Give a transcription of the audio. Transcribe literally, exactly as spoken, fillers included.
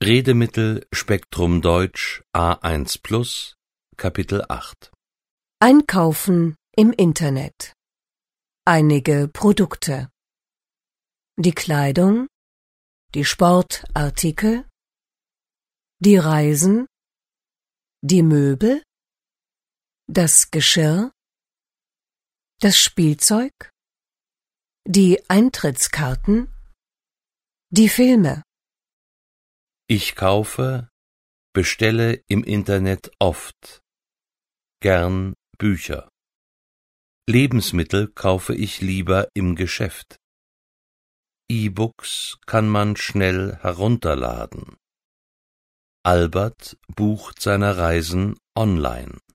Redemittel Spektrum Deutsch A eins Plus Kapitel acht Einkaufen im Internet. Einige Produkte. Die Kleidung, die Sportartikel, die Reisen, die Möbel, das Geschirr, das Spielzeug, die Eintrittskarten, die Filme. Ich kaufe, bestelle im Internet oft, gern Bücher. Lebensmittel kaufe ich lieber im Geschäft. E-Books kann man schnell herunterladen. Albert bucht seine Reisen online.